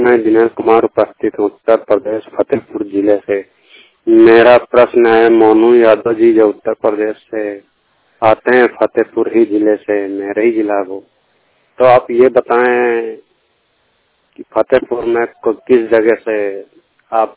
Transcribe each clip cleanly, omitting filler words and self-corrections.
मैं दिनेश कुमार उपस्थित हूँ उत्तर प्रदेश फतेहपुर जिले से। मेरा प्रश्न है, मोनू यादव जी जो उत्तर प्रदेश से आते हैं, फतेहपुर ही जिले से, मेरा ही जिला वो, तो आप ये बताएं कि फतेहपुर में किस जगह से आप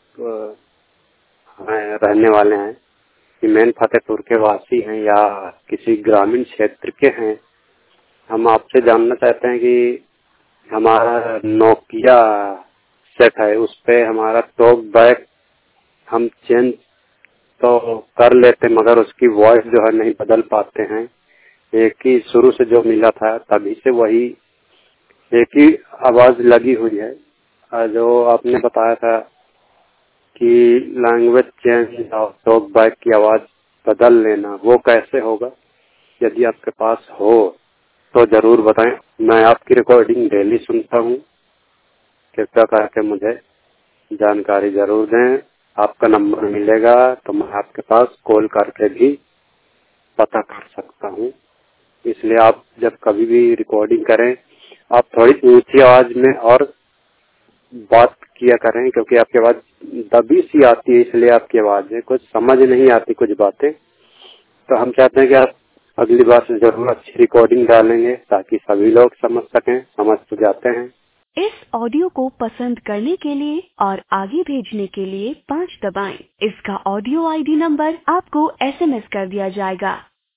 रहने वाले हैं, कि मेन फतेहपुर के वासी हैं या किसी ग्रामीण क्षेत्र के हैं। हम आपसे जानना चाहते हैं कि हमारा नोकिया सेट है, उस पे हमारा टॉक बैक हम चेंज तो कर लेते मगर उसकी वॉइस जो है नहीं बदल पाते हैं। एक ही शुरू से जो मिला था तभी से वही एक ही आवाज लगी हुई है। जो आपने बताया था कि लैंग्वेज चेंज और टॉक बैक की आवाज बदल लेना, वो कैसे होगा? यदि आपके पास हो तो जरूर बताएं। मैं आपकी रिकॉर्डिंग डेली सुनता हूँ, कृपया करके मुझे जानकारी जरूर दें। आपका नंबर मिलेगा तो मैं आपके पास कॉल करके भी पता कर सकता हूँ। इसलिए आप जब कभी भी रिकॉर्डिंग करें, आप थोड़ी ऊंची आवाज में और बात किया करें, क्योंकि आपकी आवाज दबी सी आती है, इसलिए आपकी आवाज में कुछ समझ नहीं आती कुछ बातें। तो हम चाहते हैं कि आप अगली बार से जरूर अच्छी रिकॉर्डिंग डालेंगे ताकि सभी लोग समझ सकें। समझ तो जाते हैं। इस ऑडियो को पसंद करने के लिए और आगे भेजने के लिए 5 दबाएं। इसका ऑडियो आईडी नंबर आपको SMS कर दिया जाएगा।